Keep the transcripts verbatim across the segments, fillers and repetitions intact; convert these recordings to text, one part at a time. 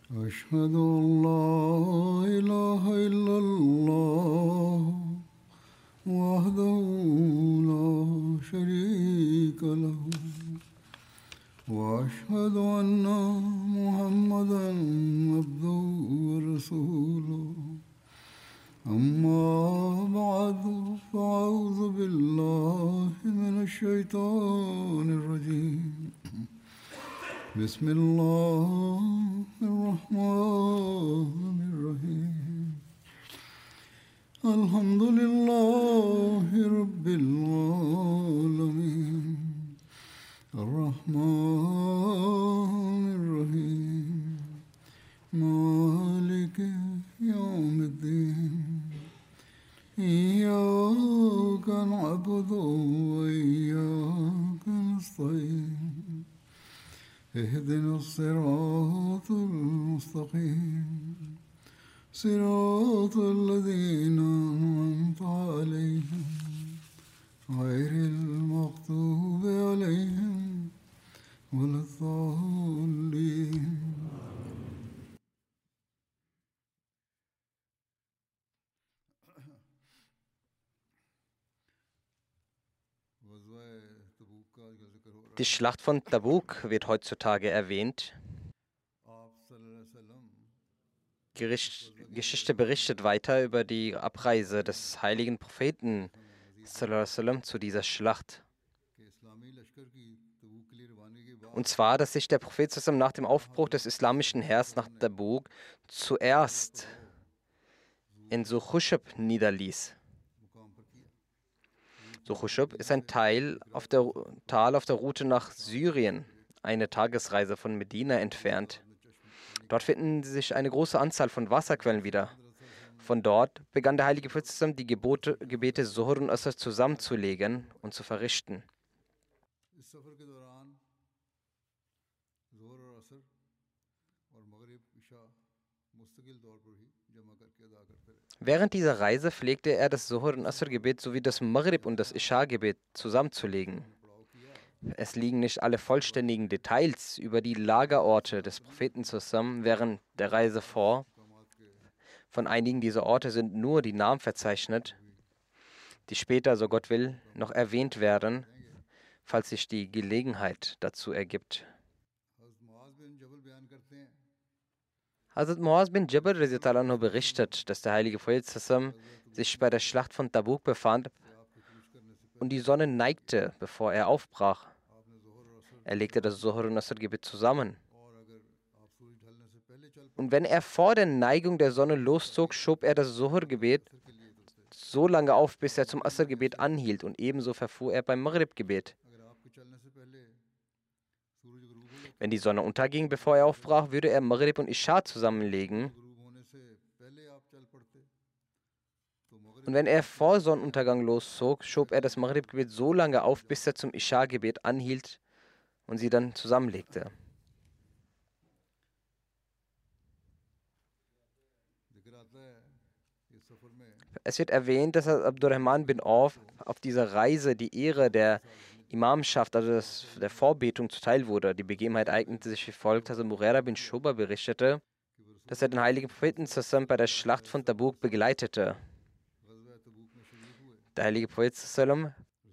أشهد أن لا إله إلا الله وحده لا شريك له وأشهد أن محمدا عبده ورسوله أما بعد فأعوذ بالله من الشيطان الرجيم بسم الله الرحمن الرحيم الحمد لله رب العالمين الرحمن الرحيم مالك يوم الدين إياك نعبد وإياك نستعين اهدنا الصراط المستقيم صراط الذين أنعمت عليهم غير المغضوب عليهم ولا الضالين. Die Schlacht von Tabuk wird heutzutage erwähnt. Gericht, Geschichte berichtet weiter über die Abreise des heiligen Propheten sallallahu alaihi wasallam zu dieser Schlacht. Und zwar, dass sich der Prophet sallallahu alaihi wasallam nach dem Aufbruch des islamischen Heers nach Tabuk zuerst in Suchushb niederließ. Suchushb ist ein Teil auf der, Tal auf der Route nach Syrien, eine Tagesreise von Medina entfernt. Dort finden sich eine große Anzahl von Wasserquellen wieder. Von dort begann der heilige Prophet die Gebote, Gebete Zuhr und Asr zusammenzulegen und zu verrichten. Während dieser Reise pflegte er das Zuhr- und Asr-Gebet sowie das Maghrib- und das Isha-Gebet zusammenzulegen. Es liegen nicht alle vollständigen Details über die Lagerorte des Propheten zusammen während der Reise vor. Von einigen dieser Orte sind nur die Namen verzeichnet, die später, so Gott will, noch erwähnt werden, falls sich die Gelegenheit dazu ergibt. Hazrat Muaz bin Jabal radhiyallahu anhu berichtet, dass der heilige Prophet sich bei der Schlacht von Tabuk befand und die Sonne neigte, bevor er aufbrach. Er legte das Zuhr- und Asr-Gebet zusammen. Und wenn er vor der Neigung der Sonne loszog, schob er das Zuhr-Gebet so lange auf, bis er zum Asr-Gebet anhielt, und ebenso verfuhr er beim Maghrib-Gebet. Wenn die Sonne unterging, bevor er aufbrach, würde er Maghrib und Isha zusammenlegen. Und wenn er vor Sonnenuntergang loszog, schob er das Maghrib-Gebet so lange auf, bis er zum Isha-Gebet anhielt und sie dann zusammenlegte. Es wird erwähnt, dass Abdurrahman bin Auf auf dieser Reise die Ehre der Imamschaft, also das, der Vorbetung, zuteil wurde. Die Begebenheit eignete sich wie folgt. Also Mughira bin Shuba berichtete, dass er den heiligen Propheten zusammen bei der Schlacht von Tabuk begleitete. Der heilige Prophet zusammen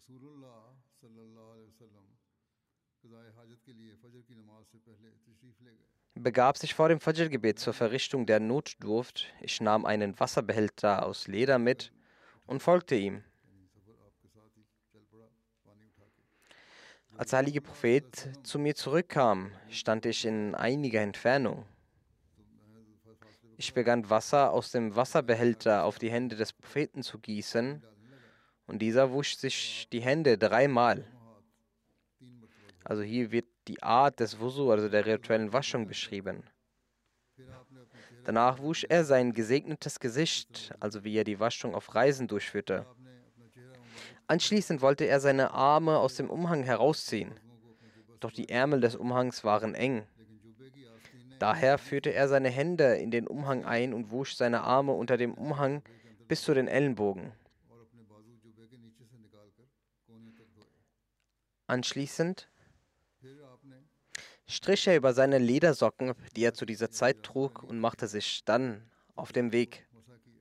begab sich vor dem Fajr-Gebet zur Verrichtung der Notdurft. Ich nahm einen Wasserbehälter aus Leder mit und folgte ihm. Als der heilige Prophet zu mir zurückkam, stand ich in einiger Entfernung. Ich begann Wasser aus dem Wasserbehälter auf die Hände des Propheten zu gießen, und dieser wusch sich die Hände dreimal. Also hier wird die Art des Wusu, also der rituellen Waschung, beschrieben. Danach wusch er sein gesegnetes Gesicht, also wie er die Waschung auf Reisen durchführte. Anschließend wollte er seine Arme aus dem Umhang herausziehen, doch die Ärmel des Umhangs waren eng. Daher führte er seine Hände in den Umhang ein und wusch seine Arme unter dem Umhang bis zu den Ellenbogen. Anschließend strich er über seine Ledersocken, die er zu dieser Zeit trug, und machte sich dann auf den Weg. मसा किया,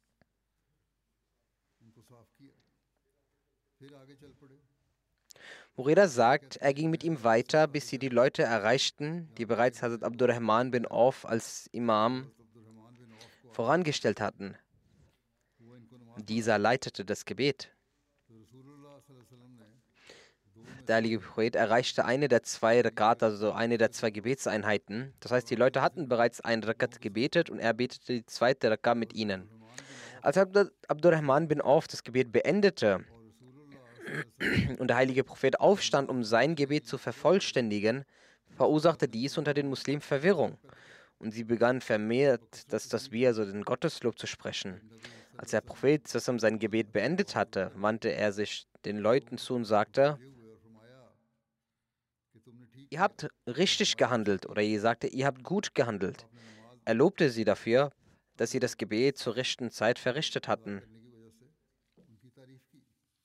उनको साफ किया, फिर आगे चल पड़े। Mureda sagt, er ging mit ihm weiter, bis sie die Leute erreichten, die bereits Hazrat Abdurrahman bin Auf als Imam Abdulrahman bin Auf को vorangestellt hatten. वो इनको नमाज Dieser leitete das Gebet. तो रसूलुल्लाह सल्लल्लाहु अलैहि वसल्लम ने दो में Der heilige Prophet erreichte eine der zwei Rakat, also eine der zwei Gebetseinheiten. Das heißt, die Leute hatten bereits ein Rakat gebetet und er betete die zweite Rakat mit ihnen. Als Abd- Abdurrahman bin Auf das Gebet beendete और रसूलुल्लाह सल्लल्लाहु अलैहि वसल्लम und der heilige Prophet aufstand, um sein Gebet zu vervollständigen, verursachte dies unter den Muslimen Verwirrung. Und sie begannen vermehrt, das Tasbih, also den Gotteslob, zu sprechen. Als der Prophet Sassam sein Gebet beendet hatte, wandte er sich den Leuten zu und sagte: हुए और फरमाया कि तुमने ठीक Ihr habt richtig gehandelt, oder ihr sagte, ihr habt gut gehandelt. अपने नमाज Er lobte sie dafür, dass sie das Gebet zur rechten Zeit verrichtet hatten. करने की वजह से उनकी तारीफ की।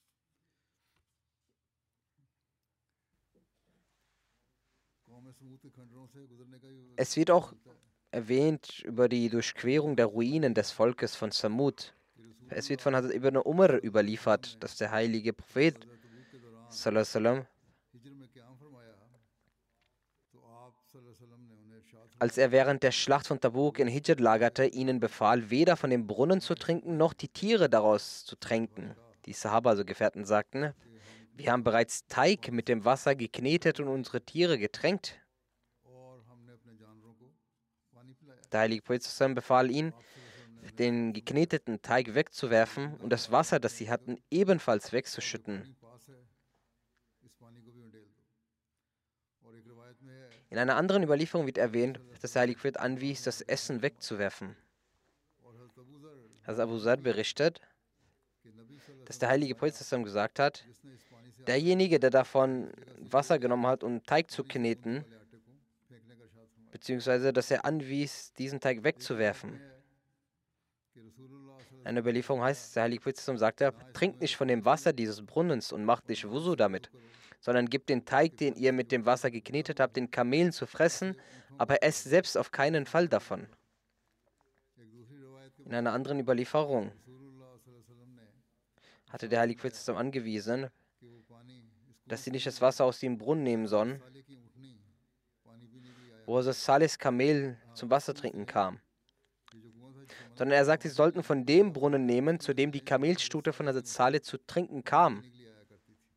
कौम समूद के खंडरों से गुजरने का भी Es wird auch erwähnt über die Durchquerung der Ruinen des Volkes von Samud. Es wird von Hazrat Ibn Umar überliefert, dass der heilige Prophet तबूक के दौरान sallallahu alaihi wasallam, हिजर में क़याम फरमाया तो आप सल्लल्लाहु अलैहि वसल्लम ने उन्हें इरशाद als er während der Schlacht von Tabuk in Hijr lagerte, ihnen befahl, weder von dem Brunnen zu trinken, noch die Tiere daraus zu tränken. Die Sahaba, also Gefährten, sagten: Wir haben bereits Teig mit dem Wasser geknetet und unsere Tiere getränkt. और हमने अपने जानवरों को पानी पिलाया। Der heilige Prophet sallallahu alaihi wasallam befahl ihnen, den gekneteten Teig wegzuwerfen und das Wasser, das sie hatten, ebenfalls wegzuschütten. पानी पास है, इस पानी को भी उंडेल दो। और एक रिवायत में है In einer anderen Überlieferung wird erwähnt, dass der heilige Prophet anwies, das Essen wegzuwerfen. और हज़रत अबू ज़र Hazrat Abu Zar berichtet, कि नबी सल्लल्लाहु dass der heilige Prophet sallallahu alaihi wasallam gesagt hat, अलैहि वसल्लम ने इस पानी से derjenige, der davon Wasser genommen hat, um Teig zu kneten, वाले आटे को फेंकने का इरशाद फरमाया। beziehungsweise dass er anwies, diesen Teig wegzuwerfen. है कि रसूलुल्लाह सल्लल्लाहु In einer Überlieferung heißt es, der heilige Prophet sallallahu alaihi wasallam sagte, trinkt nicht von dem Wasser dieses Brunnens und macht nicht Wusu damit, sondern gebt den Teig, den ihr mit dem Wasser geknetet habt, den Kamelen zu fressen, aber esst selbst auf keinen Fall davon. एक दूसरी रिवायत के In einer anderen Überlieferung रसूलुल्लाह सल्लल्लाहु अलैहि वसल्लम ने hatte der heilige Prophet sallallahu alaihi wasallam angewiesen, कि वो पानी इसको dass sie nicht das Wasser aus dem Brunnen nehmen sollen, साले की ऊँटनी पानी पीने के लिए आया। wo das Salihs Kamel zum Wasser trinken kam, ये जो कुआं था जिससे sondern er sagte, sie sollten von dem Brunnen nehmen, zu dem die Kamelstute von Hazrat Salih zu trinken kam. पीने के लिए आया करती थी।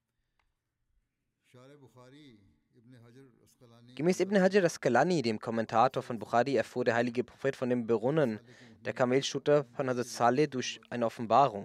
शार बुखारी इब्न हजर अस्कलानी Gemäß Ibn Hajar Asqalani, dem Kommentator von Bukhari, erfuhr der heilige Prophet von dem Brunnen der Kamelstute von Hazrat Saleh durch eine Offenbarung.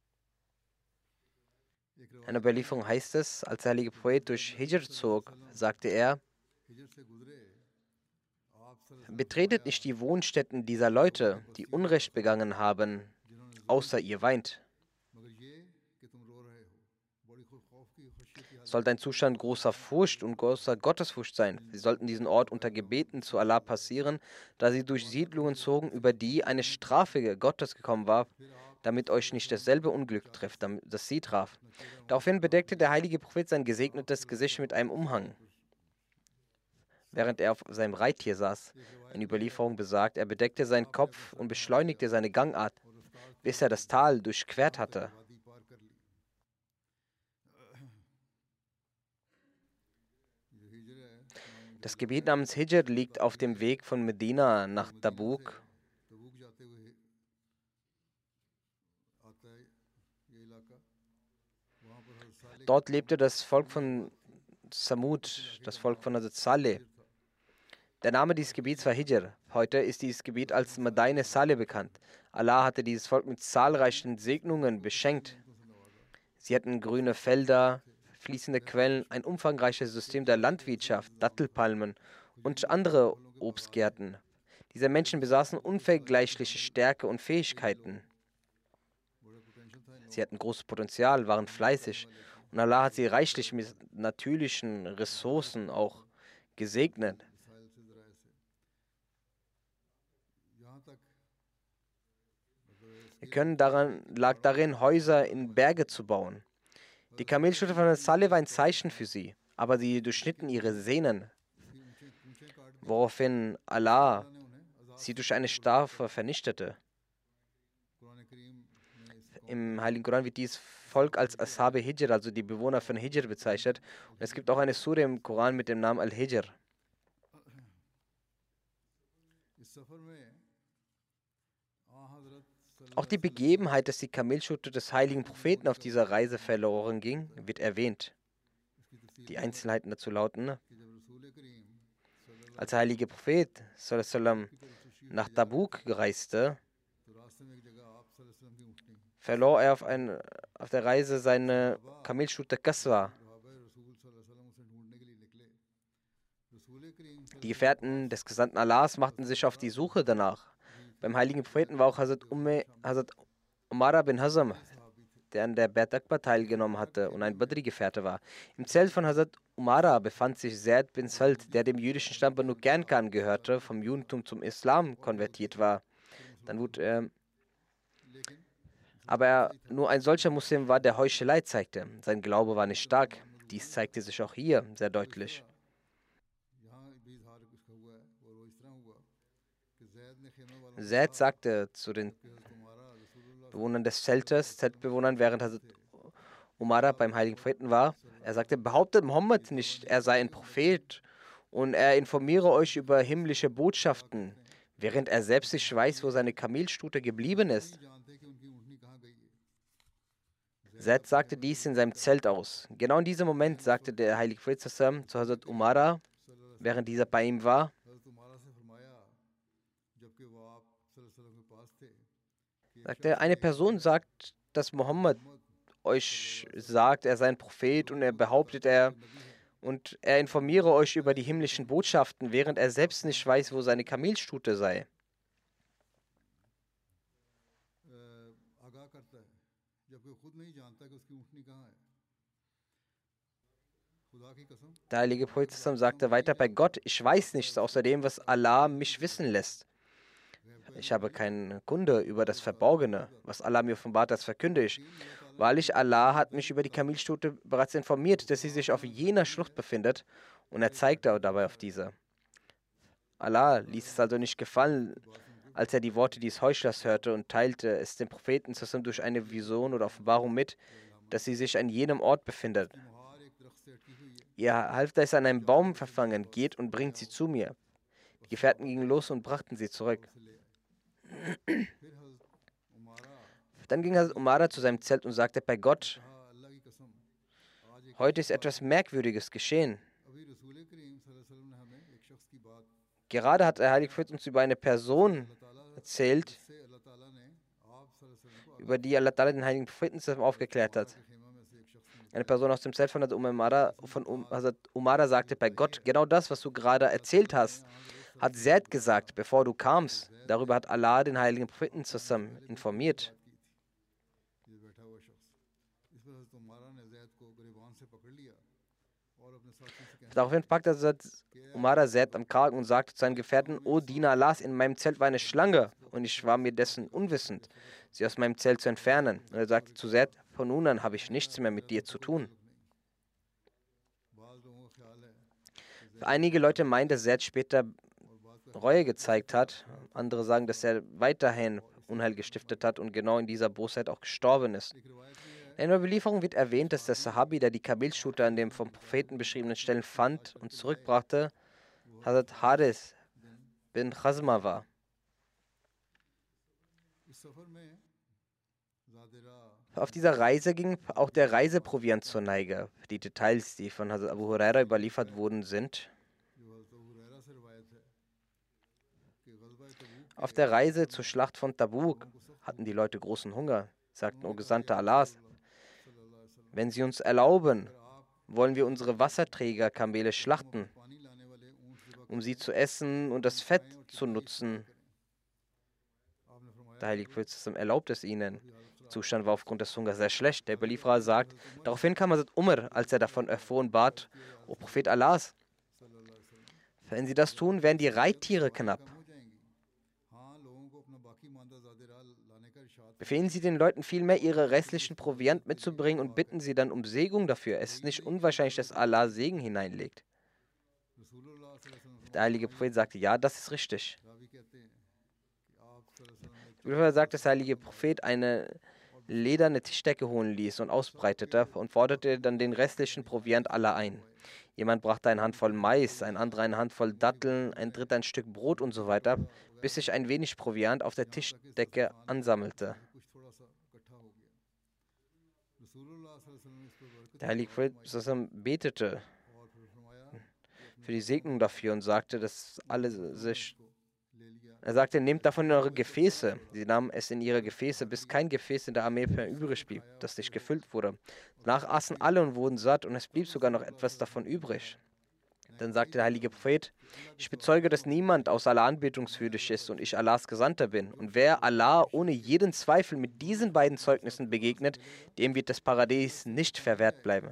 एक In einer Überlieferung heißt es, als der heilige Prophet durch Hijr zog, sagte er: हिजर से गुजरे आप सल्लल्लाहु Betretet nicht die Wohnstätten dieser Leute, die Unrecht begangen haben, außer ihr weint. मगर ये कि तुम रो रहे हो बड़ी खुद खौफ की खुशी की हालत Sollte ein Zustand großer Furcht und großer Gottesfurcht sein. Sie sollten diesen Ort unter Gebeten zu Allah passieren, da sie durch Siedlungen zogen, über die eine Strafe Gottes gekommen war, damit euch nicht dasselbe Unglück trifft, damit- das sie traf. Daraufhin bedeckte der heilige Prophet sein gesegnetes Gesicht mit einem Umhang, während er auf seinem Reittier saß. Eine Überlieferung besagt, er bedeckte seinen Kopf und beschleunigte seine Gangart, bis er das Tal durchquert hatte. वादी पार कर ली। जो हिजर है Das Gebiet namens Hijr liegt auf dem Weg von Medina nach Tabuk. तबूक जाते हुए आता है ये इलाका वहाँ पर हज़रत साले Dort lebte das Volk von Samud, das Volk von Hazrat Saleh. Der Name dieses Gebiets war Hijr. Heute ist dieses Gebiet als Madaine Saleh bekannt. Allah hatte dieses Volk mit zahlreichen Segnungen beschenkt. Sie hatten grüne Felder, fließende Quellen, ein umfangreiches System der Landwirtschaft, Dattelpalmen und andere Obstgärten. Diese Menschen besaßen unvergleichliche Stärke und Fähigkeiten. बड़ा पोटेंशियल था Sie hatten großes Potenzial, waren fleißig und Allah hat sie reichlich mit natürlichen Ressourcen auch gesegnet. Missile से ज़राए से यहाँ तक Ihr Können daran, lag darin, Häuser in Berge zu bauen. Die Kamelstute von Saleh war ein Zeichen für sie, aber sie durchschnitten ihre Sehnen, woraufhin Allah sie durch eine Strafe vernichtete. Im Heiligen Koran wird dieses Volk als Ashabe Hijr, also die Bewohner von Hijr, bezeichnet. Und es gibt auch eine Sure im Koran mit dem Namen Al-Hijr. Auch die Begebenheit, dass die Kamelschute des heiligen Propheten auf dieser Reise verloren ging, wird erwähnt. Die Einzelheiten dazu lauten: Als der heilige Prophet sallam, nach Tabuk reiste, verlor er auf, ein, auf der Reise seine Kamelschute Kaswa. Die Gefährten des Gesandten Allahs machten sich auf die Suche danach. Beim heiligen Propheten war auch Hazrat, Umme, Hazrat Umara bin Hazam, der an der Bert Akbar teilgenommen hatte und ein Badri-Gefährte war. Im Zelt von Hazrat Umara befand sich Zaid bin Salt, der dem jüdischen Stamm Banu Qanqa angehörte, vom Judentum zum Islam konvertiert war. Dann wurde er, aber er nur ein solcher Muslim war, der Heuchelei zeigte. Sein Glaube war nicht stark. Dies zeigte sich auch hier sehr deutlich. Zaid sagte zu den Bewohnern des Zeltes, Zeltbewohnern, während Hazrat Umara beim heiligen Propheten war, er sagte, behauptet Mohammed nicht, er sei ein Prophet und er informiere euch über himmlische Botschaften, während er selbst nicht weiß, wo seine Kamelstute geblieben ist. Zaid sagte dies in seinem Zelt aus. Genau in diesem Moment sagte der heilige Prophet zu Hazrat Umara, während dieser bei ihm war, sagte, eine Person sagt, dass Mohammed euch sagt, er sei ein Prophet und er behauptet, er und er informiere euch über die himmlischen Botschaften, während er selbst nicht weiß, wo seine Kamelstute sei. Der heilige Prophet sagte weiter, bei Gott, ich weiß nichts außer dem, was Allah mich wissen lässt. Ich habe keine Kunde über das Verborgene, was Allah mir offenbart, das verkünde ich. Wahrlich, Allah hat mich über die Kamelstute bereits informiert, dass sie sich auf jener Schlucht befindet, und er zeigte dabei auf diese. Allah ließ es also nicht gefallen, als er die Worte dieses Heuchlers hörte, und teilte es dem Propheten zusammen durch eine Vision oder Offenbarung mit, dass sie sich an jenem Ort befindet. Ihr Halfter ist an einem Baum verfangen, geht und bringt sie zu mir. Die Gefährten gingen los und brachten sie zurück. Dann ging Hazrat Umara zu seinem Zelt und sagte, bei Gott, heute ist etwas Merkwürdiges geschehen. Gerade hat der heilige Prophet uns über eine Person erzählt, über die Allah den heiligen Propheten aufgeklärt hat. Eine Person aus dem Zelt von Hazrat Umara, von Hazrat Umara sagte, bei Gott, genau das, was du gerade erzählt hast, hat Zaid gesagt, bevor du kamst. Darüber hat Allah den heiligen Propheten zusammen informiert. Daraufhin packte Hazrat Umara Zaid am Kragen und sagte zu seinen Gefährten, O Diener Allahs, in meinem Zelt war eine Schlange und ich war mir dessen unwissend, sie aus meinem Zelt zu entfernen. Und er sagte zu Zaid, von nun an habe ich nichts mehr mit dir zu tun. Einige Leute meinen, dass Zaid später Reue gezeigt hat. Andere sagen, dass er weiterhin Unheil gestiftet hat und genau in dieser Bosheit auch gestorben ist. In der Überlieferung wird erwähnt, dass der Sahabi, der die Kamelstute an den vom Propheten beschriebenen Stellen fand und zurückbrachte, Hazrat Haris bin Khazma war. Auf dieser Reise ging auch der Reiseproviant zur Neige. Die Details, die von Hazrat Abu Huraira überliefert wurden, sind: Auf der Reise zur Schlacht von Tabuk hatten die Leute großen Hunger, sagten, O Gesandter Allahs, wenn Sie uns erlauben, wollen wir unsere Wasserträger-Kamele schlachten, um sie zu essen und das Fett zu nutzen. Der heilige Prophet erlaubt es ihnen. Der Zustand war aufgrund des Hungers sehr schlecht. Der Überlieferer sagt, daraufhin kam Hazrat Umar, als er davon erfuhr und bat, O Prophet Allahs, wenn Sie das tun, werden die Reittiere knapp. Befehlen Sie den Leuten vielmehr, ihre restlichen Proviant mitzubringen und bitten Sie dann um Segnung dafür. Es ist nicht unwahrscheinlich, dass Allah Segen hineinlegt. Der heilige Prophet sagte, ja, das ist richtig. Ravi कहते हैं कि आप सल्लल्लाहु अलैहि वसल्लम ने Der Überlieferer sagt, dass der heilige Prophet eine lederne Tischdecke holen ließ und ausbreitete und forderte dann den restlichen Proviant aller ein. Jemand brachte eine Handvoll Mais, ein anderer eine Handvoll Datteln, ein dritter ein Stück Brot und so weiter, bis sich ein wenig Proviant auf der Tischdecke ansammelte. कुछ थोड़ा सा इकट्ठा हो गया। रसूलुल्लाह सल्लल्लाहु अलैहि वसल्लम ने इस पर बरकत Der heilige Prophet sallam betete और फिर फरमाया कि für die Segnung dafür und sagte, dass alle sich अपने ले लिया। Er sagte, nehmt davon in eure Gefäße. Sie nahmen es in ihre Gefäße, bis kein Gefäß in der Armee mehr übrig blieb, das nicht gefüllt wurde. Danach aßen alle und wurden satt, und es blieb sogar noch etwas davon übrig. Dann sagte der heilige Prophet, ich bezeuge, dass niemand außer Allah anbetungswürdig ist und ich Allahs Gesandter bin. Und wer Allah ohne jeden Zweifel mit diesen beiden Zeugnissen begegnet, dem wird das Paradies nicht verwehrt bleiben.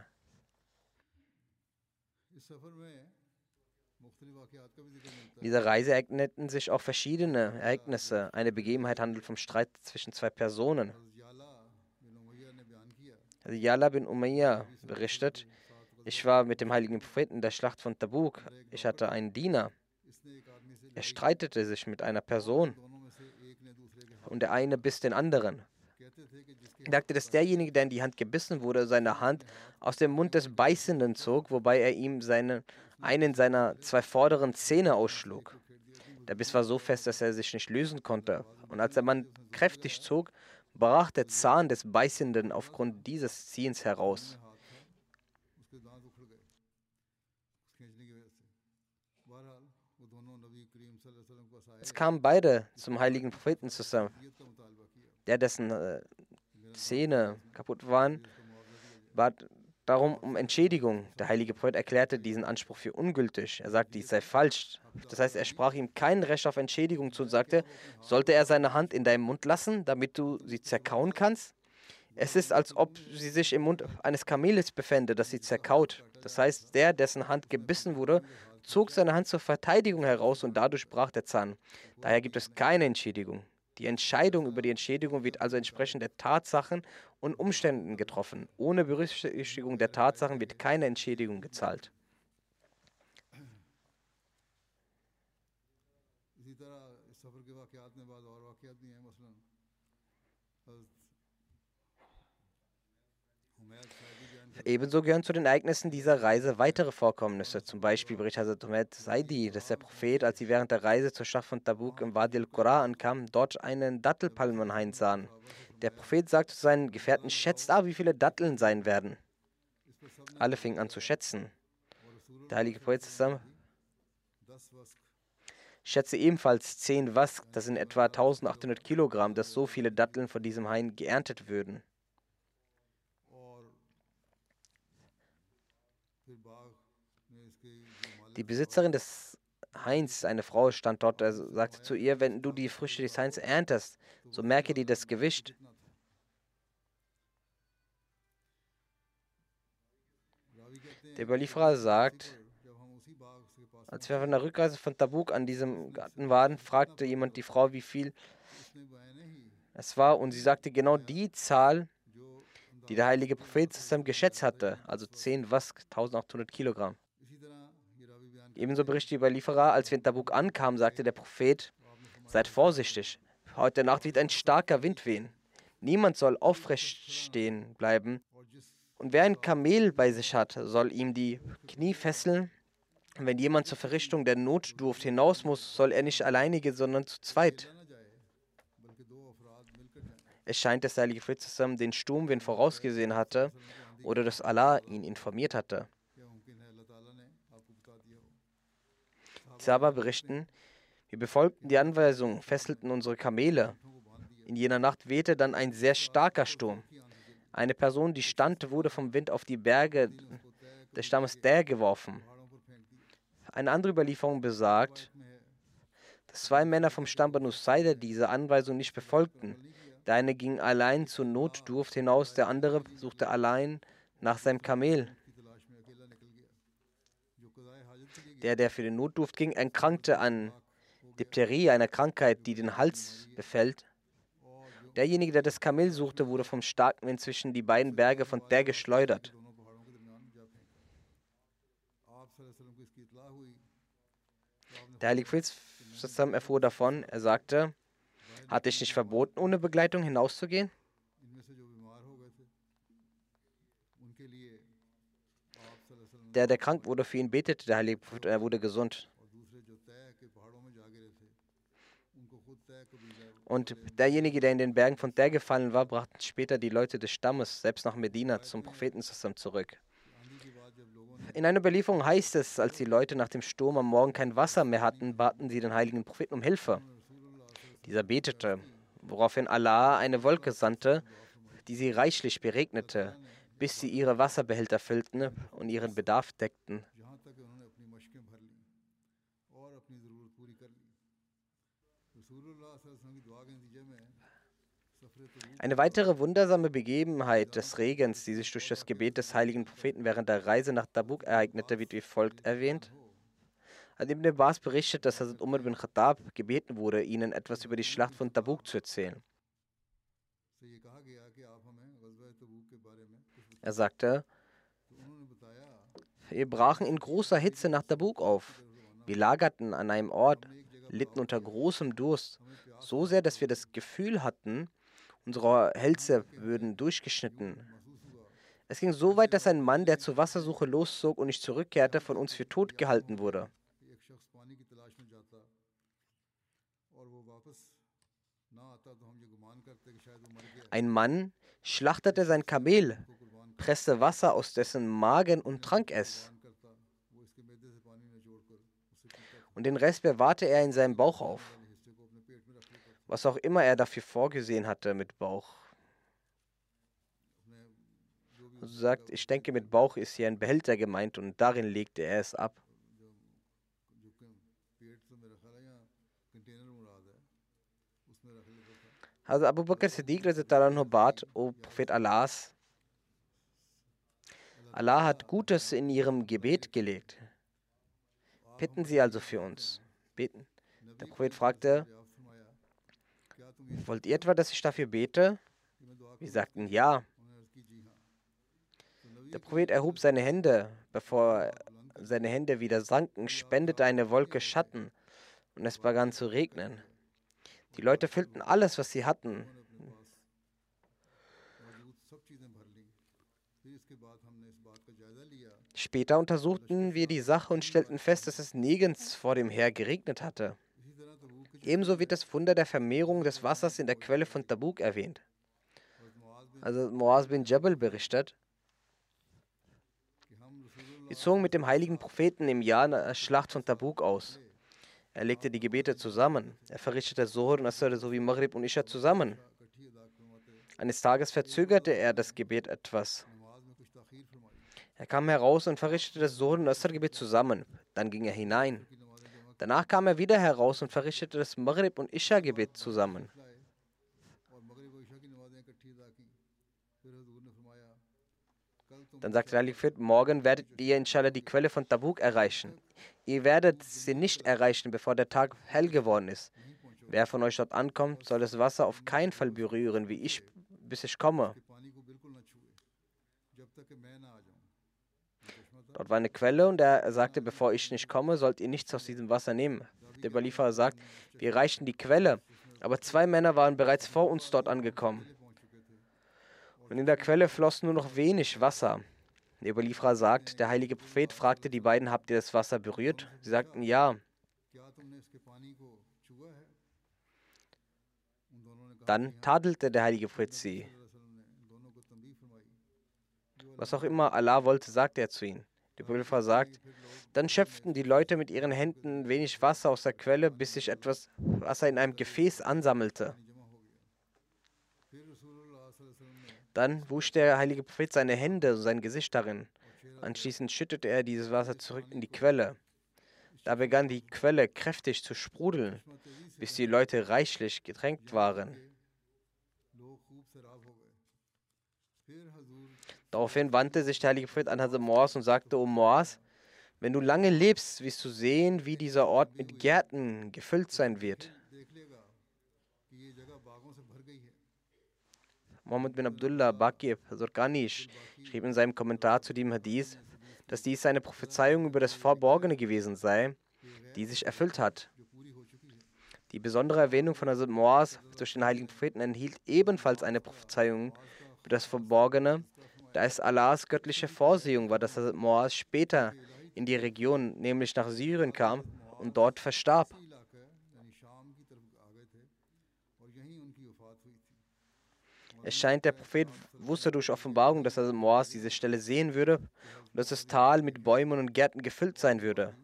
इस सफर में मुख्तलिफ वाक़यात का भी जिक्र मिलता In dieser Reise ereigneten sich auch verschiedene Ereignisse. Eine Begebenheit handelt vom Streit zwischen zwei Personen. है। याला बिन उमैया ने बयान किया Also Yala bin Umayya berichtet, ich war mit dem heiligen Propheten in der Schlacht von Tabuk. Ich hatte einen Diener. इसने एक आदमी से Er streitete sich mit einer Person दोनों में से एक ने दूसरे के हाथ und der eine biss den anderen. कहते थे कि जिसके Er sagte, dass derjenige, der in die Hand gebissen wurde, seine Hand aus dem Mund des Beißenden zog, wobei er ihm seine, einen seiner zwei vorderen Zähne ausschlug. Der Biss war so fest, dass er sich nicht lösen konnte. Und als der Mann kräftig zog, brach der Zahn des Beißenden aufgrund dieses Ziehens heraus. उसके दांत उखड़ गए उस खींचने की वजह से। बहरहाल वो दोनों नबी करीम सल्लल्लाहु अलैहि वसल्लम के पास आए Es kamen beide zum heiligen Propheten zusammen. दियत का मुतालबा किया Der, dessen äh, Zähne kaputt waren, bat darum um Entschädigung. Der heilige Prophet erklärte diesen Anspruch für ungültig. Er sagte, dies sei falsch. Das heißt, er sprach ihm kein Recht auf Entschädigung zu und sagte, sollte er seine Hand in deinem Mund lassen, damit du sie zerkauen kannst? Es ist, als ob sie sich im Mund eines Kameles befände, das sie zerkaut. Das heißt, der, dessen Hand gebissen wurde, zog seine Hand zur Verteidigung heraus und dadurch brach der Zahn. Daher gibt es keine Entschädigung. Die Entscheidung über die Entschädigung wird also entsprechend der Tatsachen und Umständen getroffen. Ohne Berücksichtigung der Tatsachen wird keine Entschädigung gezahlt. इसी तरह इस सफ़र के वाक़यात में बाद और वाक़यात भी हैं मसलन हज़रत हुमैद साइदी बयान करते Ebenso gehören zu den Ereignissen dieser Reise weitere Vorkommnisse. Zum Beispiel berichtet Hazrat Humayd Saidi, dass der Prophet, als sie während der Reise zur Schlacht von Tabuk im Wadi al-Qura ankamen, dort einen Dattelpalmenhain sahen. Der Prophet sagte zu seinen Gefährten, schätzt ab, wie viele Datteln sein werden. इस पर सब Alle fingen an zu schätzen. और रसूल Der heilige Prophet zusammen दस वस्क schätze ebenfalls zehn Wask, das sind etwa eintausendachthundert Kilogramm, dass so viele Datteln von diesem Hain geerntet würden. और फिर बाग में इसके जो मालिक Die Besitzerin des Hains, eine Frau, stand dort, er sagte zu ihr, wenn du die Früchte des Hains erntest, so merke dir das Gewicht. कितना था रावी कहते हैं Der Überlieferer sagt, जब हम उसी बाग के पास als wir von der Rückreise von Tabuk an diesem Garten waren, fragte jemand die Frau, wie viel उसने बयान ही es war, und sie sagte genau die Zahl, जो die der heilige Prophet zusammen geschätzt hatte, also zehn Wask, eintausendachthundert Kilogramm. इसी तरह ये रावी बयान Ebenso berichtet die Überlieferer, als wir in Tabuk ankamen, sagte der Prophet, seid vorsichtig, heute Nacht wird ein starker Wind wehen. Niemand soll aufrecht stehen bleiben, और जिस und wer ein Kamel bei sich hat, soll ihm die Knie fesseln. Und wenn jemand zur Verrichtung der Notdurft hinaus muss, soll er nicht alleinige, sondern zu zweit. ना जाए बल्कि दो अफराद मिलकर जाएं Es scheint, dass der heilige Prophet zusammen den Sturmwind vorausgesehen hatte oder dass Allah ihn informiert hatte. क्या मुमकिन है अल्लाह ताला ने आपको बता दिया हो Die Sahaba berichten, wir befolgten die Anweisung, fesselten unsere Kamele. In jener Nacht wehte dann ein sehr starker Sturm. Eine Person, die stand, wurde vom Wind auf die Berge des Stammes Der geworfen. पहाड़ों पर फेंक दी Eine andere Überlieferung besagt, में है dass zwei Männer vom Stamm Banu Saida diese Anweisung nicht befolgten. Der eine ging allein zur Notdurft hinaus, der andere suchte allein nach seinem Kamel. की तलाश में अकेला निकल गया जो क़ज़ाए हाजत के लिए Der, der für den Notdurft ging, erkrankte an Diphtherie, einer Krankheit, die den Hals befällt. Derjenige, der das Kamel suchte, wurde vom starken Wind zwischen die beiden Berge von Der geschleudert. दोनों पहाड़ों के दरमियान जा फेंका आप सल्लल्लाहु अलैहि वसल्लम को इसकी इत्ला हुई Der heilige Prophet zusammen erfuhr davon. Er sagte, hatte ich nicht verboten, ohne Begleitung hinauszugehen? इनमें से जो बीमार हो गए थे उनके लिए आप सल्लल्लाहु अलैहि वसल्लम ने Der, der krank wurde, für ihn betete der heilige Prophet und er wurde gesund. और दूसरे जो तय के पहाड़ों में जा गिरे थे उनको खुद तय कबीला Und derjenige, der in den Bergen von der gefallen war, brachten später die Leute des Stammes selbst nach Medina zum Propheten zusammen zurück. आंधी के बाद जब लोगों ने In einer Überlieferung heißt es, als die Leute nach dem Sturm am Morgen kein Wasser mehr hatten, baten sie den heiligen Propheten um Hilfe. Dieser betete, woraufhin Allah eine Wolke sandte, die sie reichlich beregnete, bis sie ihre Wasserbehälter füllten und ihren Bedarf deckten. जहाँ तक उन्होंने अपनी मशकें भर लीं और अपनी ज़रूरत पूरी कर ली रसूलुल्लाह सल्लल्लाहु अलैहि वसल्लम की दुआ के नतीजे में सफ़र तबूक Eine weitere wundersame Begebenheit des Regens, die sich durch das Gebet des heiligen Propheten während der Reise nach Tabuk ereignete, wird wie folgt erwähnt. Ad Ibn Abbas berichtet, dass Hazrat Umar bin Khattab gebeten wurde, ihnen etwas über die Schlacht von Tabuk zu erzählen. से ये कहा गया कि आप हमें ग़ज़वा तबूक के बारे में कुछ बताएं Er sagte, तो उन्होंने बताया wir brachen in großer Hitze nach Tabuk auf. Wir lagerten an einem Ort, litten unter großem Durst, so sehr, dass wir das Gefühl hatten, unsere Hälse würden durchgeschnitten. महसूस हुआ Es ging so weit, dass ein Mann, der zur Wassersuche loszog und nicht zurückkehrte, von uns für tot gehalten wurde. कि एक शख्स पानी की तलाश में जाता और वो वापस ना आता तो हम ये गुमान करते कि शायद वो मर गया Ein Mann schlachtete sein Kamel, को कुर्बान presste Wasser aus dessen Magen und trank es. कुर्बान करता वो इसके मैदे से पानी निचोड़ कर उसे पीता था Und den Rest bewahrte er in seinem Bauch auf. वाले हिस्से को अपने पेट में रख लेता था Was auch immer er dafür vorgesehen hatte mit Bauch. अपने जो भी Also sagt, ich denke, mit Bauch ist hier ein Behälter gemeint und darin legte er es ab. जो जो कि- पेट तो मेरा ख्याल है यहाँ कंटेनर मुराद है उसमें रख लेता था Also Abu Bakr Siddiq radiallahu anhu bat, O Prophet Allahs, Allah hat Gutes in ihrem Gebet gelegt. Bitten Sie also für uns. Beten. Der Prophet fragte, दरियाफ्त फरमाया क्या तुम ये wollt ihr etwa, dass ich dafür bete? कि मैं दुआ Wir sagten ja. उन्होंने अर्ज़ की जी हाँ तो नबी Der Prophet erhob seine Hände, bevor seine Hände wieder sanken, spendete eine Wolke Schatten und es begann zu regnen. Die Leute füllten alles, was sie hatten. ने अपने पास मौजूद सब चीज़ें भर लीं फिर इसके बाद हमने इस बात का जायज़ा लिया Später untersuchten wir die Sache und stellten fest, dass es nirgends vor dem Heer geregnet hatte. इसी तरह तबूक के Ebenso wird das Wunder der Vermehrung des Wassers in der Quelle von Tabuk erwähnt. हज़रत मुआज़ बिन Also Muaz bin Jabal berichtet, कि हम रसूलुल्लाह wir zogen mit dem heiligen Propheten im Jahr der Schlacht von Tabuk aus. Er legte die Gebete zusammen. Er verrichtete Zohar und Asr sowie Maghrib und Isha zusammen. इकट्ठी अदा फरमाते Eines Tages verzögerte er das Gebet etwas. नमाज में कुछ ताख़ीर फरमाई Er kam heraus und verrichtete das Zohar und Asr-Gebet zusammen. Dann ging er hinein. की नमाज़ें जमा Danach kam er wieder heraus und verrichtete das Maghrib und Isha-Gebet zusammen. लाए और मगरिब और इशा की नमाज़ें इकट्ठी अदा की फिर हुज़ूर ने फरमाया कल तुम Dann sagte der Heilige Prophet, morgen werdet ihr inshallah die Quelle von Tabuk erreichen. Ihr werdet sie nicht erreichen, bevor der Tag hell geworden ist. Wer von euch dort ankommt, soll das Wasser auf keinen Fall berühren, wie ich, bis ich komme. के पानी को बिल्कुल न छुए जब तक कि मैं ना आ जाऊं ये चश्मा था Dort war eine Quelle und er sagte, bevor ich nicht komme, sollt ihr nichts aus diesem Wasser nehmen. Der Überlieferer sagt, wir erreichten die Quelle, aber zwei Männer waren bereits vor uns dort angekommen. पहुंच चुके थे Und in der Quelle floss nur noch wenig Wasser. Der Überlieferer sagt, der heilige Prophet fragte die beiden, habt ihr das Wasser berührt? Sie sagten ja. क्या तुमने इसके पानी को छुआ है उन दोनों ने कहा Dann tadelte der heilige Prophet sie. रसूल ने इन दोनों को तंबीह फरमाई Was auch immer Allah wollte, sagte er zu ihnen. Der Überlieferer sagt, dann schöpften die Leute mit ihren Händen wenig Wasser aus der Quelle, bis sich etwas Wasser in einem Gefäß ansammelte. जमा हो गया फिर रसूलुल्लाह सल्लल्लाहु अलैहि वसल्लम ने Dann wusch der heilige Prophet seine Hände und sein Gesicht darin. Anschließend schüttete er dieses Wasser zurück in die Quelle. Da begann die Quelle kräftig zu sprudeln, bis die Leute reichlich getränkt waren. लोग खूब सैराब हो गए फिर हजूर Daraufhin wandte sich der heilige Prophet an Hazrat Muaz und sagte, O Muaz, wenn du lange lebst, wirst du sehen, wie dieser Ort mit Gärten gefüllt sein wird. देख लेगा कि ये जगह बागों से भर गई है Muhammad bin Abdullah Baqir Surkanish schrieb in seinem Kommentar zu dem Hadith, dass dies eine Prophezeiung über das Verborgene gewesen sei, die sich erfüllt hat. Die besondere Erwähnung von Hazrat Muaz durch den heiligen Propheten enthielt ebenfalls eine Prophezeiung über das Verborgene, da es Allahs göttliche Vorsehung war, dass Hazrat Muaz später in die Region, nämlich nach Syrien kam und dort verstarb. Es scheint, der Prophet wusste durch Offenbarung, dass Hazrat Muaz diese Stelle sehen würde und dass das Tal mit Bäumen und Gärten gefüllt sein würde.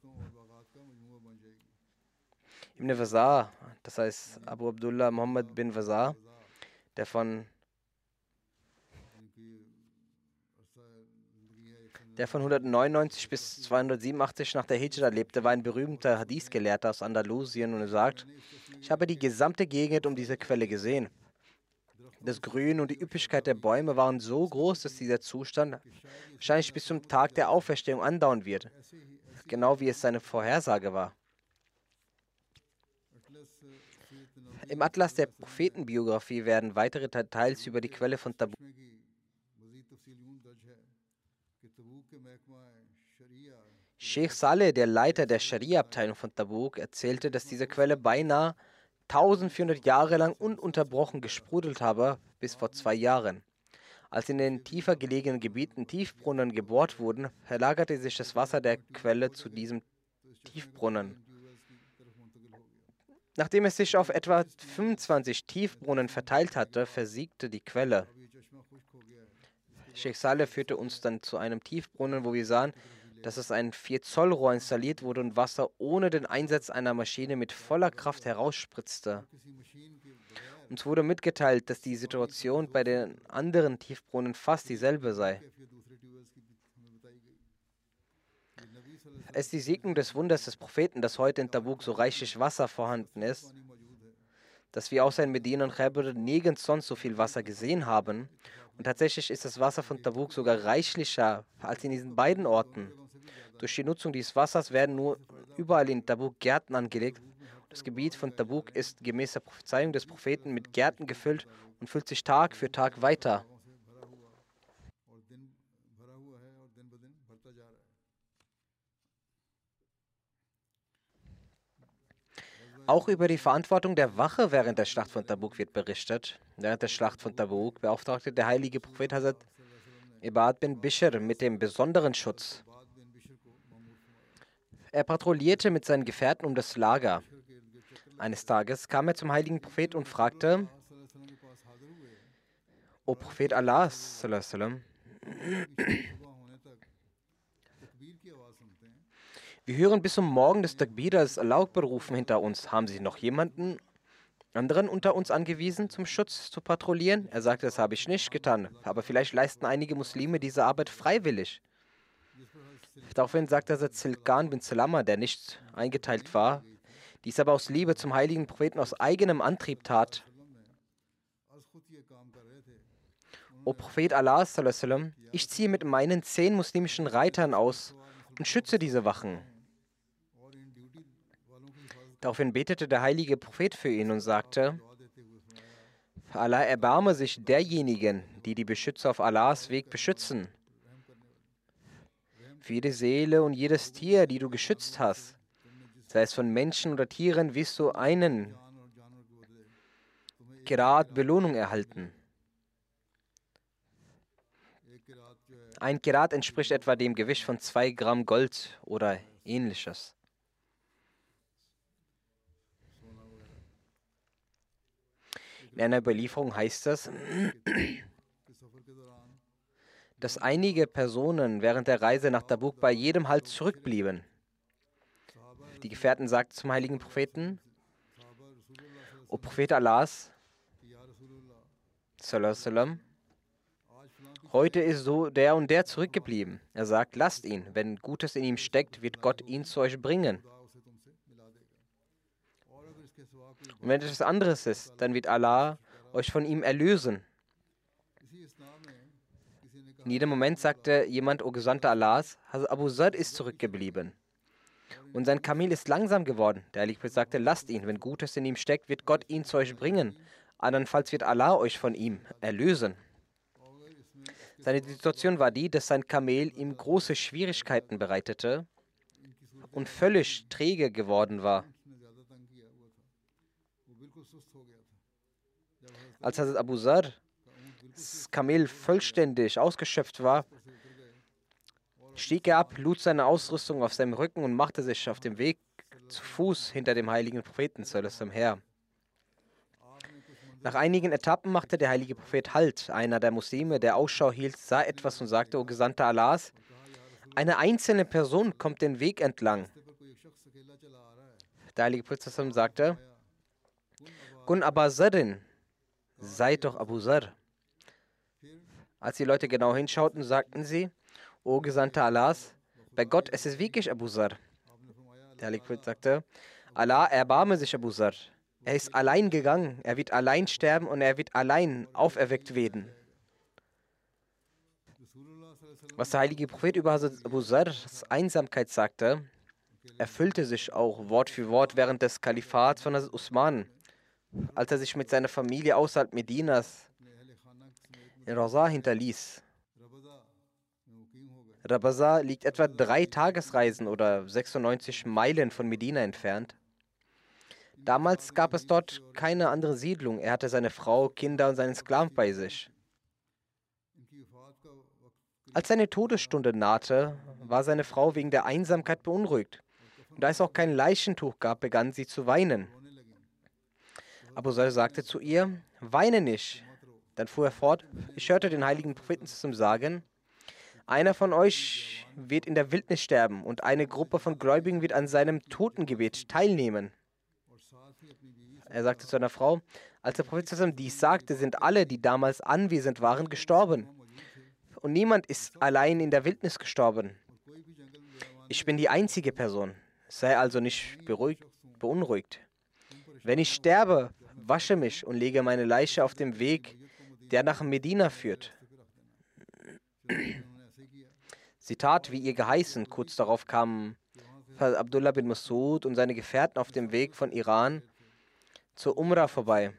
Ibn Wazar, das heißt Abu Abdullah Muhammad bin Wazar, der von, der von hundertneunundneunzig bis zweihundertsiebenundachtzig nach der Hijra lebte, war ein berühmter Hadith-Gelehrter aus Andalusien und er sagt, ich habe die gesamte Gegend um diese Quelle gesehen. Das Grün und die Üppigkeit der Bäume waren so groß, dass dieser Zustand wahrscheinlich bis zum Tag der Auferstehung andauern wird, genau wie es seine Vorhersage war. Im Atlas der Prophetenbiografie werden weitere Details über die Quelle von Tabuk. Sheikh Saleh, der Leiter der Scharia-Abteilung von Tabuk, erzählte, dass diese Quelle beinahe eintausendvierhundert Jahre lang ununterbrochen gesprudelt habe, bis vor zwei Jahren. Als in den tiefer gelegenen Gebieten Tiefbrunnen gebohrt wurden, verlagerte sich das Wasser der Quelle zu diesem Tiefbrunnen. Nachdem es sich auf etwa fünfundzwanzig Tiefbrunnen verteilt hatte, versiegte die Quelle. Sheikh Saleh führte uns dann zu einem Tiefbrunnen, wo wir sahen, dass es ein vier Zoll Rohr installiert wurde und Wasser ohne den Einsatz einer Maschine mit voller Kraft herausspritzte. Uns wurde mitgeteilt, dass die Situation bei den anderen Tiefbrunnen fast dieselbe sei. Es ist die Segnung des Wunders des Propheten, dass heute in Tabuk so reichlich Wasser vorhanden ist, dass wir außer in Medina und Khaybar nirgends sonst so viel Wasser gesehen haben. Und tatsächlich ist das Wasser von Tabuk sogar reichlicher als in diesen beiden Orten. Durch die Nutzung dieses Wassers werden nur überall in Tabuk Gärten angelegt. Das Gebiet von Tabuk ist gemäß der Prophezeiung des Propheten mit Gärten gefüllt und füllt sich Tag für Tag weiter. Auch über die Verantwortung der Wache während der Schlacht von Tabuk wird berichtet. Während der Schlacht von Tabuk beauftragte der heilige Prophet Hazrat Ibad bin Bishr mit dem besonderen Schutz. Er patrouillierte mit seinen Gefährten um das Lager. Eines Tages kam er zum heiligen Prophet und fragte: O Prophet Allah, wir hören bis zum Morgen des Takbir das Allah-Akbar-Rufen hinter uns. Haben Sie noch jemanden anderen unter uns angewiesen, zum Schutz zu patrouillieren? Er sagte, das habe ich nicht getan, aber vielleicht leisten einige Muslime diese Arbeit freiwillig. Daraufhin sagte Hazrat Silkan bin Salama, der nicht eingeteilt war, dies aber aus Liebe zum heiligen Propheten aus eigenem Antrieb tat: O Prophet Allah, ich ziehe mit meinen zehn muslimischen Reitern aus und schütze diese Wachen. Daraufhin betete der heilige Prophet für ihn und sagte: Allah erbarme sich derjenigen, die die Beschützer auf Allahs Weg beschützen. Für jede Seele und jedes Tier, die du geschützt hast, sei es von Menschen oder Tieren, wirst du einen Kirat Belohnung erhalten. Ein Kirat entspricht etwa dem Gewicht von zwei Gramm Gold oder ähnliches. In einer Überlieferung heißt es, dass einige Personen während der Reise nach Tabuk bei jedem Halt zurückblieben. Die Gefährten sagten zum heiligen Propheten: O Prophet Allahs, sallam, heute ist so der und der zurückgeblieben. Er sagt, lasst ihn. Wenn Gutes in ihm steckt, wird Gott ihn zu euch bringen. Und wenn etwas anderes ist, dann wird Allah euch von ihm erlösen. In jedem Moment sagte jemand, O Gesandter Allahs, Abu Zar ist zurückgeblieben. Und sein Kamel ist langsam geworden. Der Heilige Prophet sagte, lasst ihn. Wenn Gutes in ihm steckt, wird Gott ihn zu euch bringen. Andernfalls wird Allah euch von ihm erlösen. Seine Situation war die, dass sein Kamel ihm große Schwierigkeiten bereitete und völlig träge geworden war. Als Hazrat Abu Zar das Kamel vollständig ausgeschöpft war, stieg er ab, lud seine Ausrüstung auf seinem Rücken und machte sich auf dem Weg zu Fuß hinter dem heiligen Propheten sallallahu her. Nach einigen Etappen machte der heilige Prophet Halt. Einer der Muslime, der Ausschau hielt, sah etwas und sagte: O Gesandter Allahs, eine einzelne Person kommt den Weg entlang. Der heilige Prophet sallallahu sagte: Gun Aba Zarin, sei doch Abu Zar. Als die Leute genau hinschauten, sagten sie: O Gesandter Allahs, bei Gott, es ist wirklich Abu Zar. Der heilige Prophet sagte: Allah, erbarme sich Abu Zar. Er ist allein gegangen, er wird allein sterben und er wird allein auferweckt werden. Was der heilige Prophet über Hazrat Abu Zars Einsamkeit sagte, erfüllte sich auch Wort für Wort während des Kalifats von Hazrat Usman, als er sich mit seiner Familie außerhalb Medinas in Raza hinterließ. Rabaza liegt etwa drei Tagesreisen oder sechsundneunzig Meilen von Medina entfernt. Damals gab es dort keine andere Siedlung. Er hatte seine Frau, Kinder und seinen Sklaven bei sich. Als seine Todesstunde nahte, war seine Frau wegen der Einsamkeit beunruhigt. Und da es auch kein Leichentuch gab, begann sie zu weinen. Abu Zar sagte zu ihr: Weine nicht. Dann fuhr er fort: Ich hörte den heiligen Propheten zum sagen: Einer von euch wird in der Wildnis sterben und eine Gruppe von Gläubigen wird an seinem Totengebet teilnehmen. Er sagte zu seiner Frau: Als der Prophet dies sagte, sind alle, die damals anwesend waren, gestorben. Und niemand ist allein in der Wildnis gestorben. Ich bin die einzige Person. Sei also nicht beruhigt, beunruhigt. Wenn ich sterbe, wasche mich und lege meine Leiche auf dem Weg, der nach Medina führt. Sie tat, wie ihr geheißen. Kurz darauf kamen Abdullah bin Masud und seine Gefährten auf dem Weg von Iran zur Umrah vorbei.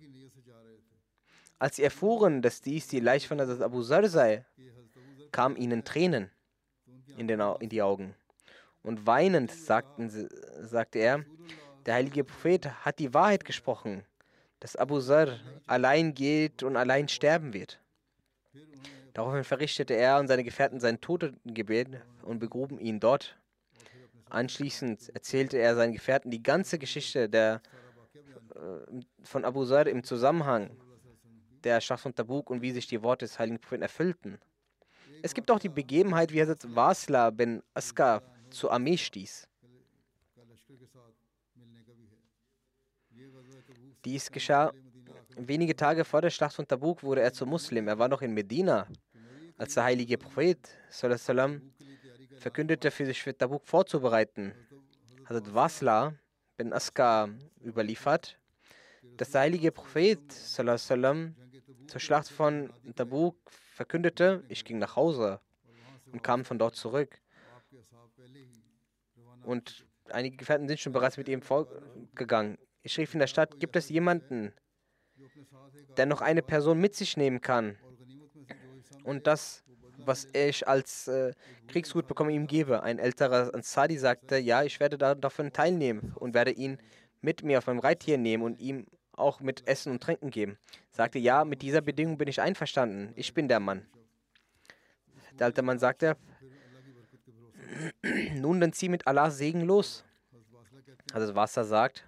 Als sie erfuhren, dass dies die Leiche von Hazrat Abu Zar sei, kamen ihnen Tränen in, den, in die Augen. Und weinend sagten sie, sagte er: Der heilige Prophet hat die Wahrheit gesprochen, dass Abu Zar allein geht und allein sterben wird. Daraufhin verrichtete er und seine Gefährten sein Totengebet und begruben ihn dort. Anschließend erzählte er seinen Gefährten die ganze Geschichte der, äh, von Abu Zar im Zusammenhang der Schlacht von Tabuk und wie sich die Worte des heiligen Propheten erfüllten. Es gibt auch die Begebenheit, wie Hazrat Wasla bin Askar zur Armee stieß. Dies geschah wenige Tage vor der Schlacht von Tabuk, wurde er zum Muslim. Er war noch in Medina, als der heilige Prophet sallallahu alaihi wasallam verkündete, für sich für Tabuk vorzubereiten. Hazrat Wasla bin Askar überliefert, dass der heilige Prophet sallallahu alaihi wasallam zur Schlacht von Tabuk verkündete: Ich ging nach Hause und kam von dort zurück. Und einige Gefährten sind schon bereits mit ihm vorgegangen. Ich rief in der Stadt: Gibt es jemanden, der noch eine Person mit sich nehmen kann und das, was ich als äh, Kriegsgut bekomme, ihm gebe? Ein älterer Ansari sagte: Ja, ich werde da, davon teilnehmen und werde ihn mit mir auf meinem Reittier nehmen und ihm auch mit Essen und Trinken geben. Sagte: Ja, mit dieser Bedingung bin ich einverstanden. Ich bin der Mann. Der alte Mann sagte: Nun, dann zieh mit Allahs Segen los. Also das Wasser sagt: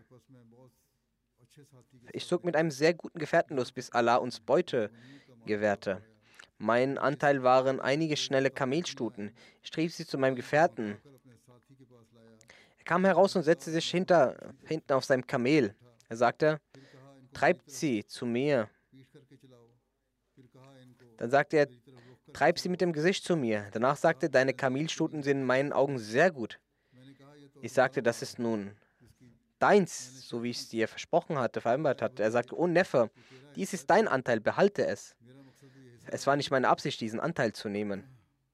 Ich zog mit einem sehr guten Gefährten los, bis Allah uns Beute gewährte. Mein Anteil waren einige schnelle Kamelstuten. Ich trieb sie zu meinem Gefährten. Er kam heraus und setzte sich hinter, hinten auf seinem Kamel. Er sagte: Treibt sie zu mir. Dann sagte er: Treib sie mit dem Gesicht zu mir. Danach sagte er: Deine Kamelstuten sind in meinen Augen sehr gut. Ich sagte: Das ist nun deins, so wie ich es dir versprochen hatte, vereinbart hatte. Er sagte: Oh Neffe, dies ist dein Anteil, behalte es. Es war nicht meine Absicht, diesen Anteil zu nehmen.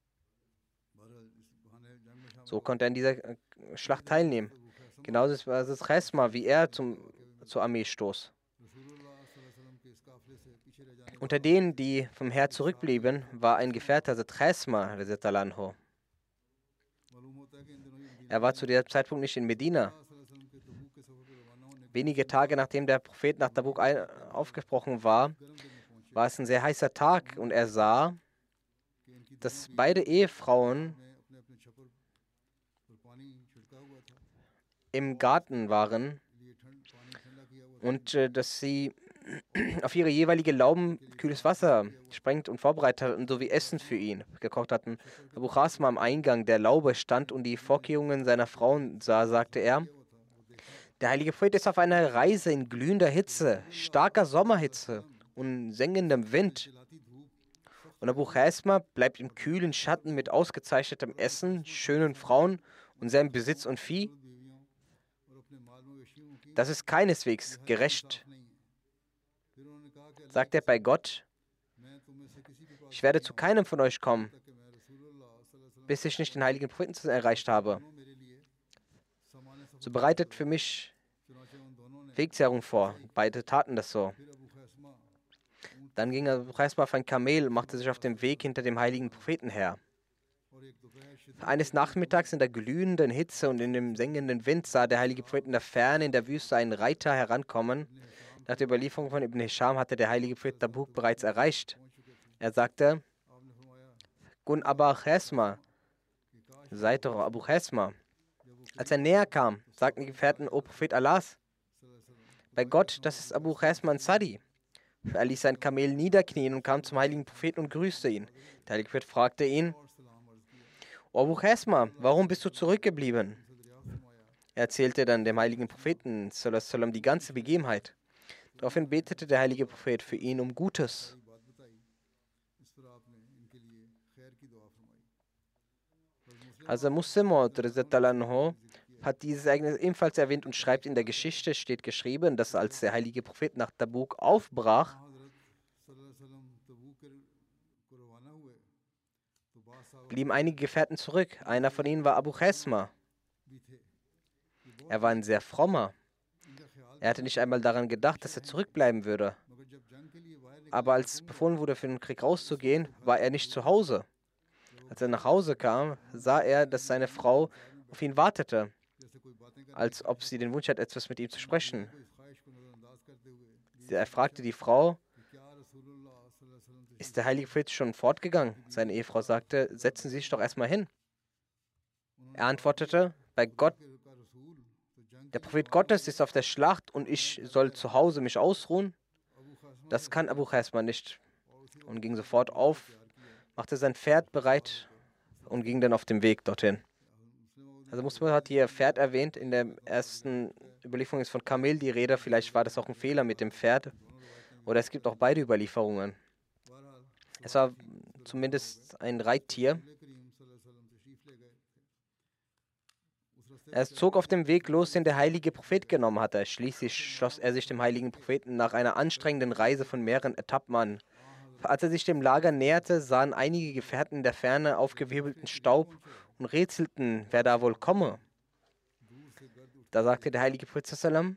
So konnte er in dieser Schlacht teilnehmen. Genauso war es Chesma, wie er zum, zur Armee stoß. Unter denen, die vom Heer zurückblieben, war ein Gefährte, also Chesma. Er war zu diesem Zeitpunkt nicht in Medina. Wenige Tage nachdem der Prophet nach Tabuk ein- aufgebrochen war, war es ein sehr heißer Tag und er sah, dass beide Ehefrauen im Garten waren und äh, dass sie auf ihre jeweilige Lauben kühles Wasser gesprengt und vorbereitet hatten, sowie Essen für ihn gekocht hatten. Abu Khasma am Eingang der Laube stand und die Vorkehrungen seiner Frauen sah, sagte er: Der heilige Prophet ist auf einer Reise in glühender Hitze, starker Sommerhitze und sengendem Wind. Und Abu Khasma bleibt im kühlen Schatten mit ausgezeichnetem Essen, schönen Frauen und seinem Besitz und Vieh. Das ist keineswegs gerecht. Sagt er bei Gott: Ich werde zu keinem von euch kommen, bis ich nicht den heiligen Propheten erreicht habe. So bereitet für mich Wegzehrung vor. Beide taten das so. Dann ging Abu Khasma auf ein Kamel und machte sich auf dem Weg hinter dem heiligen Propheten her. Eines Nachmittags in der glühenden Hitze und in dem sengenden Wind sah der heilige Prophet in der Ferne in der Wüste einen Reiter herankommen. Nach der Überlieferung von Ibn Hisham hatte der heilige Prophet Tabuk bereits erreicht. Er sagte: Gun Abu Khasma, seid doch Abu Khasma. Als er näher kam, sagten die Gefährten: O Prophet Allahs, bei Gott, das ist Abu Khasma Ansari. Er ließ sein Kamel niederknien und kam zum heiligen Propheten und grüßte ihn. Der heilige Prophet fragte ihn: O Abu Khasma, warum bist du zurückgeblieben? Er erzählte dann dem heiligen Propheten sallallahu alaihi wasallam die ganze Begebenheit. Daraufhin betete der heilige Prophet für ihn um Gutes. Also Muslim Maud hat dieses Ereignis ebenfalls erwähnt und schreibt: In der Geschichte steht geschrieben, dass als der heilige Prophet nach Tabuk aufbrach, blieben einige Gefährten zurück. Einer von ihnen war Abu Khasma. Er war ein sehr frommer. Er hatte nicht einmal daran gedacht, dass er zurückbleiben würde. Aber als befohlen wurde, für den Krieg rauszugehen, war er nicht zu Hause. Als er nach Hause kam, sah er, dass seine Frau auf ihn wartete, als ob sie den Wunsch hat, etwas mit ihm zu sprechen. Er fragte die Frau: Ist der heilige Prophet schon fortgegangen? Seine Ehefrau sagte: Setzen Sie sich doch erstmal hin. Er antwortete: Bei Gott, der Prophet Gottes ist auf der Schlacht und ich soll zu Hause mich ausruhen? Das kann Abu Khasma nicht. Und ging sofort auf, machte sein Pferd bereit und ging dann auf dem Weg dorthin. Also Muslim hat hier Pferd erwähnt. In der ersten Überlieferung ist von Kamel die Rede. Vielleicht war das auch ein Fehler mit dem Pferd. Oder es gibt auch beide Überlieferungen. Es war zumindest ein Reittier. Er zog auf dem Weg los, den der heilige Prophet genommen hatte. Schließlich schloss er sich dem heiligen Propheten nach einer anstrengenden Reise von mehreren Etappen an. Als er sich dem Lager näherte, sahen einige Gefährten in der Ferne aufgewirbelten Staub und rätselten, wer da wohl komme. Da sagte der heilige Prophet sallam: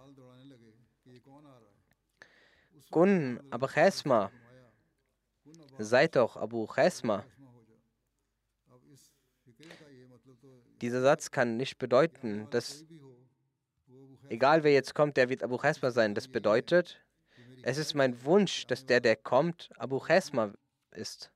Gun Abu Khasma, seid doch Abu Khasma. Dieser Satz kann nicht bedeuten, dass, egal wer jetzt kommt, der wird Abu Khasma sein. Das bedeutet, es ist mein Wunsch, dass der, der kommt, Abu Khasma ist.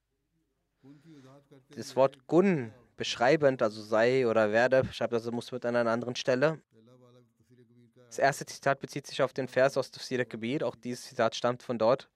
Das Wort Gun, beschreibend, also sei oder werde, schreibt also Muslim an einer anderen Stelle. Das erste Zitat bezieht sich auf den Vers aus Tafsir al-Kabir. Auch dieses Zitat stammt von dort.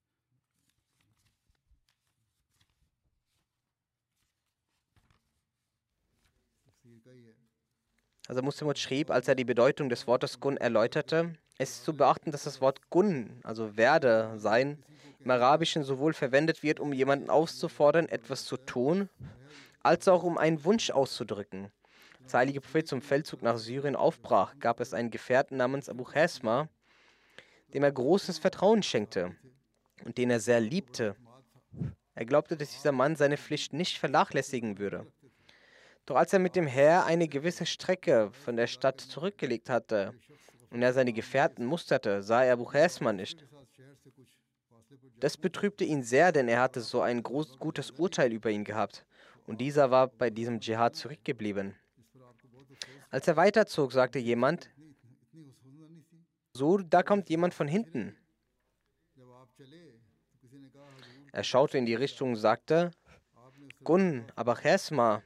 Also Muslim schrieb, als er die Bedeutung des Wortes Gun erläuterte: Es ist zu beachten, dass das Wort Gun, also werde, sein, im Arabischen sowohl verwendet wird, um jemanden aufzufordern, etwas zu tun, als auch um einen Wunsch auszudrücken. Als der heilige Prophet zum Feldzug nach Syrien aufbrach, gab es einen Gefährten namens Abu Khasma, dem er großes Vertrauen schenkte und den er sehr liebte. Er glaubte, dass dieser Mann seine Pflicht nicht vernachlässigen würde. Doch als er mit dem Heer eine gewisse Strecke von der Stadt zurückgelegt hatte und er seine Gefährten musterte, sah er Abu Khasma nicht. Das betrübte ihn sehr, denn er hatte so ein groß, gutes Urteil über ihn gehabt und dieser war bei diesem Dschihad zurückgeblieben. Als er weiterzog, sagte jemand, Sur, da kommt jemand von hinten. Er schaute in die Richtung und sagte, Gun, aber Chesma.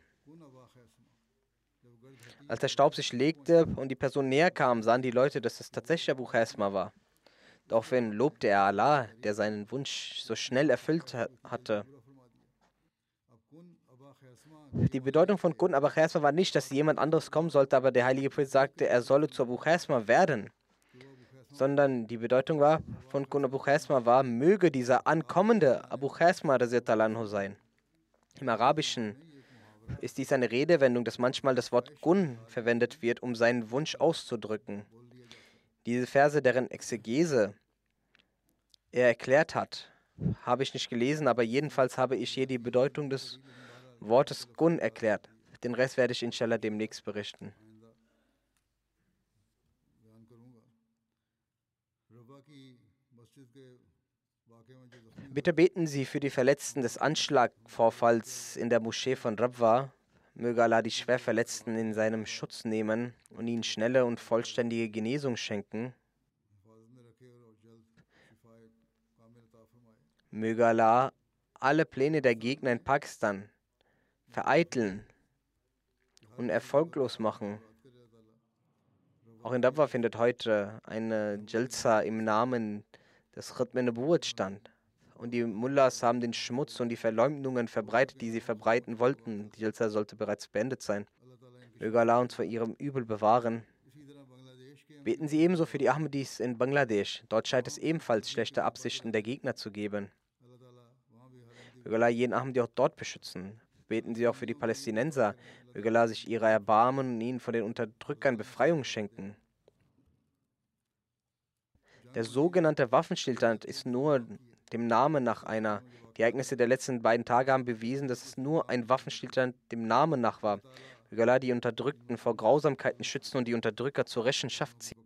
Als der Staub sich legte und die Person näher kam, sahen die Leute, dass es tatsächlich Abu Chesma war. Daraufhin lobte er Allah, der seinen Wunsch so schnell erfüllt ha- hatte. Die Bedeutung von Gun Abu Chesma war nicht, dass jemand anderes kommen sollte, aber der heilige Prophet sagte, er solle zu Abu Chesma werden. Sondern die Bedeutung war, von Gun Abu Chesma war, möge dieser ankommende Abu Chesma radhiyallahu anhu sein. Im Arabischen ist dies eine Redewendung, dass manchmal das Wort Gun verwendet wird, um seinen Wunsch auszudrücken. Diese Verse, deren Exegese er erklärt hat, habe ich nicht gelesen, aber jedenfalls habe ich hier die Bedeutung des Wortes Gun erklärt. Den Rest werde ich inshallah demnächst berichten. Bitte beten Sie für die Verletzten des Anschlagvorfalls in der Moschee von Rabwa. Möge Allah die Schwerverletzten in seinem Schutz nehmen und ihnen schnelle und vollständige Genesung schenken. Möge Allah alle Pläne der Gegner in Pakistan vereiteln und erfolglos machen. Auch in Rabwa findet heute eine Jalsa im Namen des Khatm an-Nubuwwat stand. Und die Mullahs haben den Schmutz und die Verleumdungen verbreitet, die sie verbreiten wollten. Die Jalsa sollte bereits beendet sein. Möge Allah uns vor ihrem Übel bewahren. Beten Sie ebenso für die Ahmadis in Bangladesch. Dort scheint es ebenfalls schlechte Absichten der Gegner zu geben. Möge Allah jeden Ahmadi auch dort beschützen. Beten Sie auch für die Palästinenser. Möge Allah sich ihrer erbarmen und ihnen von den Unterdrückern Befreiung schenken. Der sogenannte Waffenstillstand ist nur dem Namen nach einer. Die Ereignisse der letzten beiden Tage haben bewiesen, dass es nur ein Waffenstillstand dem Namen nach war. Möge Allah die Unterdrückten vor Grausamkeiten schützen und die Unterdrücker zur Rechenschaft ziehen.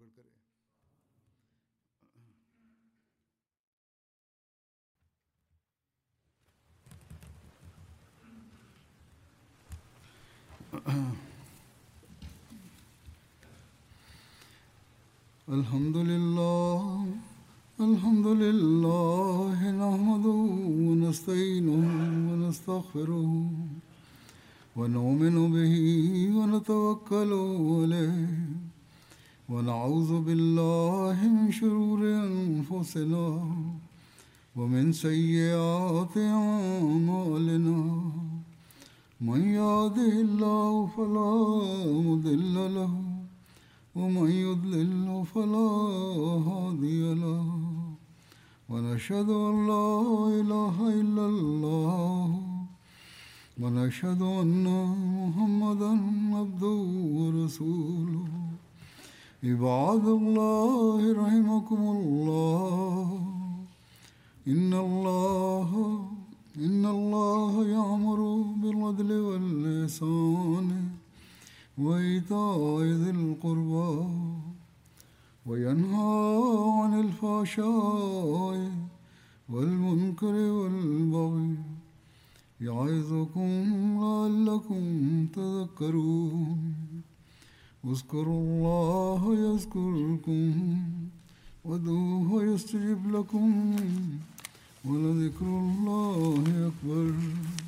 Alhamdulillah, Alhamdulillah, nahmaduhu wa nasta'inuhu wa nastaghfiruhu wa nu'minu bihi wa natawakkalu alayhi wa na'udhu billahi min shururi anfusina wa min sayyiati a'malina. Man yahdihillahu fala mudilla lahu ومن يضلل فلا هادي له ونشهد أن لا إله إلا الله ونشهد أن محمدا عبده ورسوله عباد الله رحمكم الله إن الله إن الله يأمر بالعدل والإحسان وإيتاء ذي القربى وينهى عن الفحشاء والمنكر والبغي يعظكم لعلكم تذكرون اذكروا الله يذكركم وادعوه يستجب لكم ولذكر الله أكبر.